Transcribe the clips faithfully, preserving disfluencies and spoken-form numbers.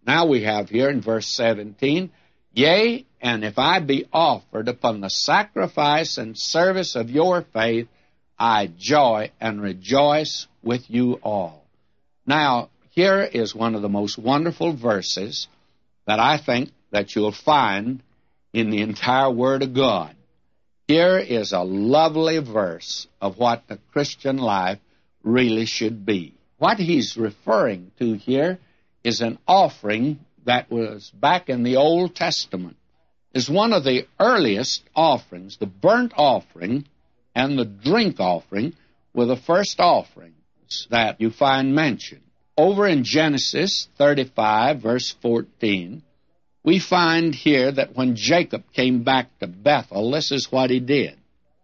Now we have here in verse seventeen, Yea, and if I be offered upon the sacrifice and service of your faith, I joy and rejoice with you all. Now, here is one of the most wonderful verses that I think that you'll find in the entire Word of God. Here is a lovely verse of what the Christian life really should be. What he's referring to here is an offering that was back in the Old Testament. Is one of the earliest offerings. The burnt offering and the drink offering were the first offerings that you find mentioned. Over in Genesis thirty-five, verse fourteen, we find here that when Jacob came back to Bethel, this is what he did.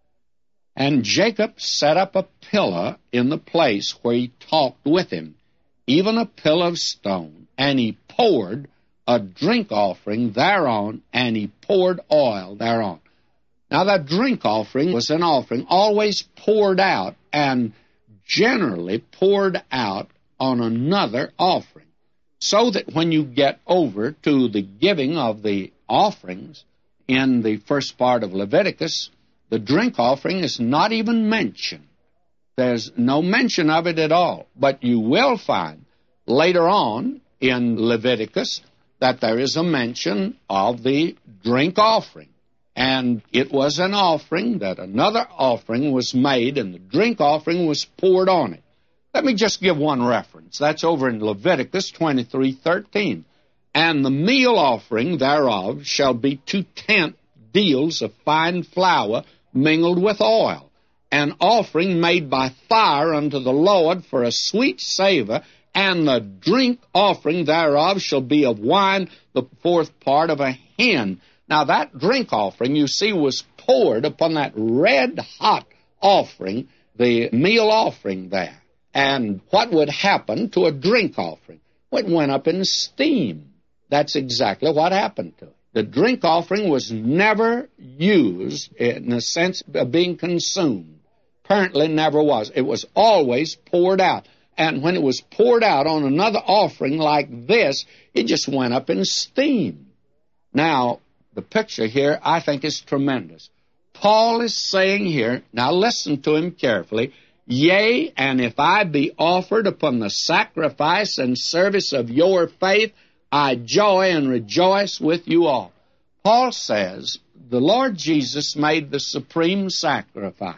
And Jacob set up a pillar in the place where he talked with him, even a pillar of stone, and he poured a drink offering thereon, and he poured oil thereon. Now, that drink offering was an offering always poured out, and generally poured out on another offering, so that when you get over to the giving of the offerings in the first part of Leviticus, the drink offering is not even mentioned. There's no mention of it at all. But you will find later on in Leviticus that there is a mention of the drink offering. And it was an offering that another offering was made, and the drink offering was poured on it. Let me just give one reference. That's over in Leviticus twenty-three thirteen. And the meal offering thereof shall be two-tenth deals of fine flour mingled with oil, an offering made by fire unto the Lord for a sweet savor, and the drink offering thereof shall be of wine, the fourth part of a hin. Now, that drink offering, you see, was poured upon that red-hot offering, the meal offering there. And what would happen to a drink offering? Well, it went up in steam. That's exactly what happened to it. The drink offering was never used in the sense of being consumed. Apparently never was. It was always poured out. And when it was poured out on another offering like this, it just went up in steam. Now, the picture here, I think, is tremendous. Paul is saying here, now listen to him carefully, Yea, and if I be offered upon the sacrifice and service of your faith, I joy and rejoice with you all. Paul says the Lord Jesus made the supreme sacrifice,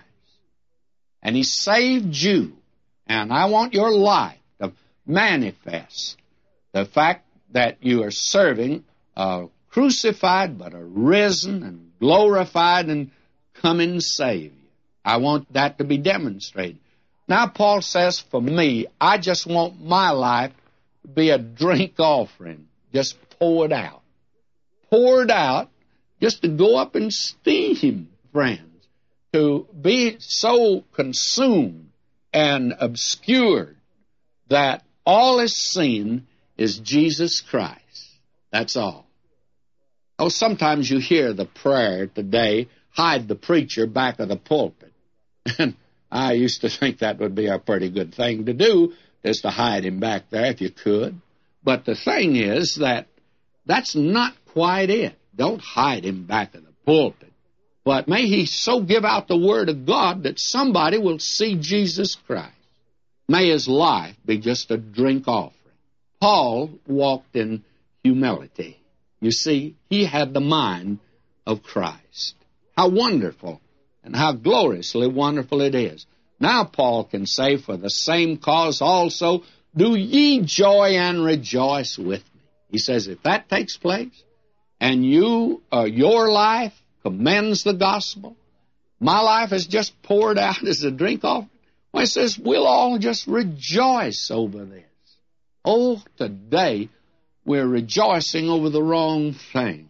and he saved you. And I want your life to manifest the fact that you are serving a crucified but a risen and glorified and coming Savior. I want that to be demonstrated. Now, Paul says, for me, I just want my life to be a drink offering, just poured out. Poured out just to go up in steam, friends, to be so consumed and obscured that all is seen is Jesus Christ. That's all. Oh, sometimes you hear the prayer today, hide the preacher back of the pulpit. And I used to think that would be a pretty good thing to do, is to hide him back there if you could. But the thing is that that's not quite it. Don't hide him back of the pulpit. But may he so give out the Word of God that somebody will see Jesus Christ. May his life be just a drink offering. Paul walked in humility. You see, he had the mind of Christ. How wonderful and how gloriously wonderful it is. Now Paul can say, for the same cause also, do ye joy and rejoice with me. He says, if that takes place, and you, uh, your life commends the gospel, my life is just poured out as a drink offering, well, he says, we'll all just rejoice over this. Oh, today we're rejoicing over the wrong thing.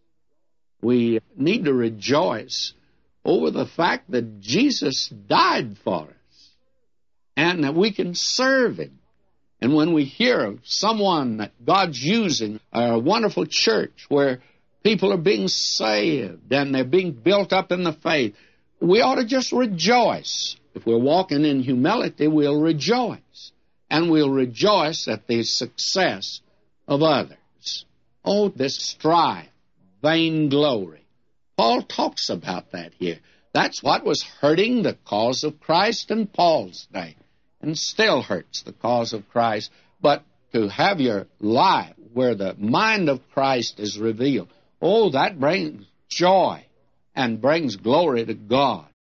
We need to rejoice over the fact that Jesus died for us and that we can serve him. And when we hear of someone that God's using, a wonderful church where people are being saved and they're being built up in the faith, we ought to just rejoice. If we're walking in humility, we'll rejoice. And we'll rejoice at the success of others. arrogance. Oh, this strife, vainglory. Paul talks about that here. That's what was hurting the cause of Christ in Paul's day, and still hurts the cause of Christ. But to have your life where the mind of Christ is revealed, oh, that brings joy and brings glory to God.